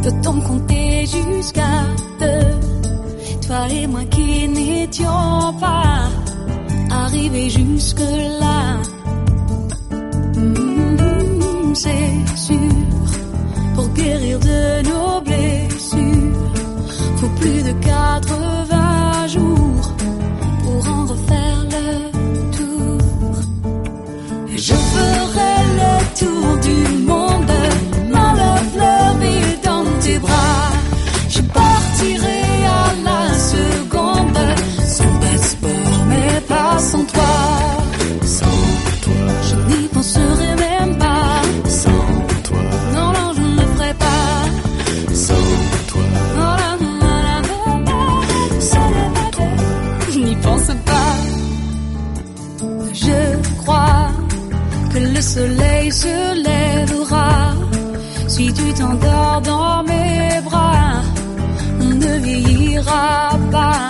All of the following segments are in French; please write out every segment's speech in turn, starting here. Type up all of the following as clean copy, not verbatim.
Peut-on compter jusqu'à 2? Toi et moi qui n'étions pas arrivés jusque-là. C'est sûr, pour guérir de nos blessures, faut plus de 80 jours pour en refaire le tour. Je ferai le tour du monde, ma love levée dans tes bras. Je partirai à la seconde, sans passeport mais pas sans toi. Sans toi, je n'y penserai même pas. Sans toi, non non je ne le ferai pas. Sans toi, non non non non, sans toi, je n'y pense pas. Je crois que le soleil se lèvera si tu t'endors dans mes bras. On ne vieillira pas.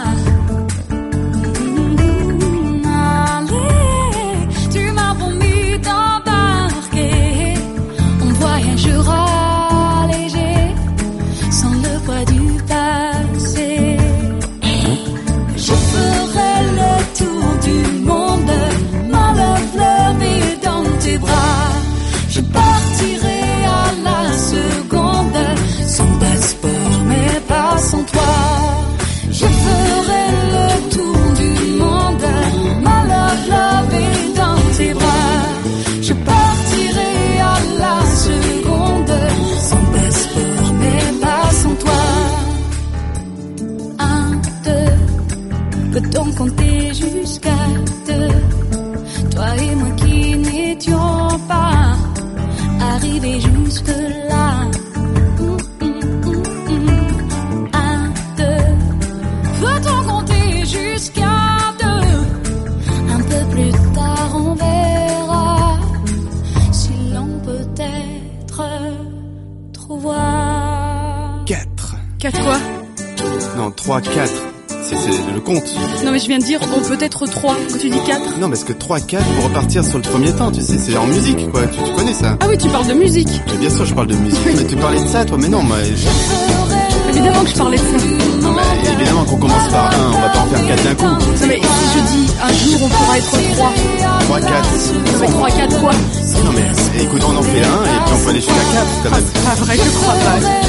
Allez, tu m'as promis d'embarquer. On voyagera léger, sans le poids du passé. Je ferai le tour du monde, ma love levée dans tes bras. Je partirai à la seconde, sans passeport mais pas sans toi. Je ferai le tour du monde, ma love levée dans tes bras. Je partirai à la seconde, sans passeport mais pas sans toi. 1, 2, peut-on compter jusqu'à 2? Toi et moi qui n'étions pas arrivés jusque-là. 1, 2, peut-on compter jusqu'à 2? Un peu plus tard on verra si l'on peut être trop voir. 4. 4 quoi? Non, 3, 4. C'est le compte. Non mais je viens de dire on peut être 3, quand tu dis 4. Non, parce que 3, 4 pour repartir sur le premier temps, tu sais, c'est en musique, quoi. Tu connais ça? Ah oui, tu parles de musique. Mais bien sûr, je parle de musique. Mais tu parlais de ça, toi? Mais non, moi... Évidemment que je parlais de ça. Non, mais évidemment qu'on commence par 1, on va pas en faire 4 d'un coup. Non mais si je dis un jour on pourra être 3. 3, 4. Mais 3, 4 quoi? Non, mais écoute, on en fait 1 et puis on peut aller jusqu'à 4, quand même. C'est pas vrai, je crois pas.